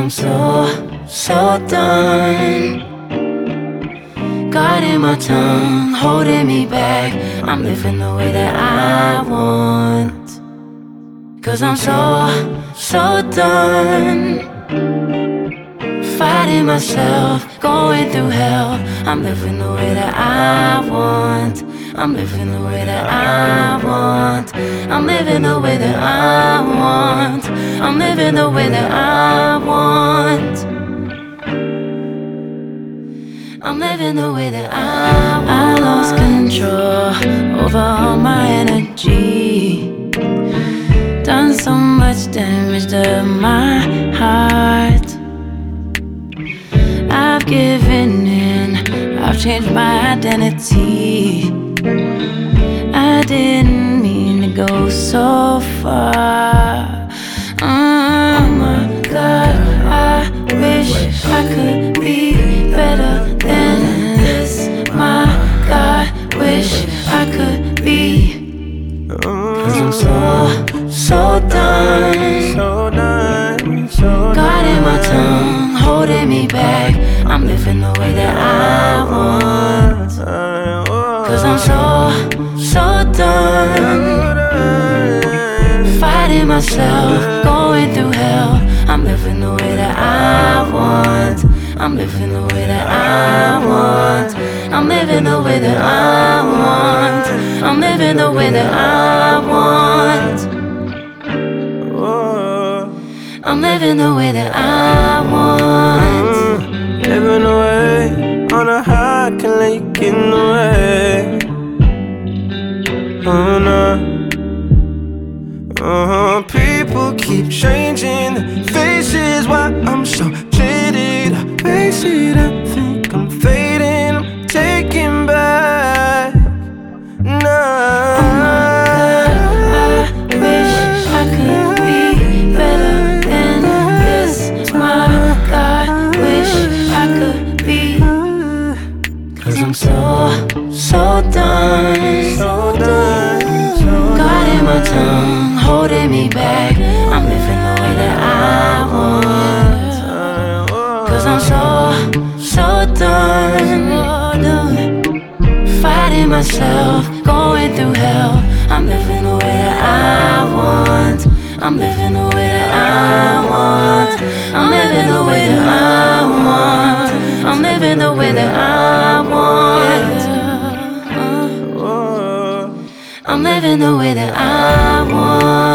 I'm so done guarding my tongue, holding me back. I'm living the way that I want. 'Cause I'm so done fighting myself, going through hell. I'm living the way that I want. I'm living the way that I want. I'm living the way that I want. I'm living the way that I want. I'm living the way that I lost control over all my energy. Done so much damage to my heart. I've given in, I've changed my identity. I didn't mean to go so far. Oh my God, I wish I could be better than this. My God, wish I could be. 'Cause I'm so done guarding my tongue, holding me back. I'm living the way that I want. 'Cause I'm so done fighting myself, going through hell. I'm living the way that I want. I'm living the way that I want. I'm living the way that I want. I'm living the way that I want. I'm living the way that I want. Living away on a high, can let you get in the way. Oh no. People keep changing their faces. Why I'm so jaded, I face it. I think I'm fading, I'm taking back. No. I wish I could be better than this. My God, wish I could be. 'Cause I'm so done guarding my tongue, holding me back. I'm living the way that I want. 'Cause I'm so done fighting myself, going through hell. I'm living the way that I want. I'm living the way that I want. I'm living the way that I want. I'm living the way that I want. I'm living the way that I want.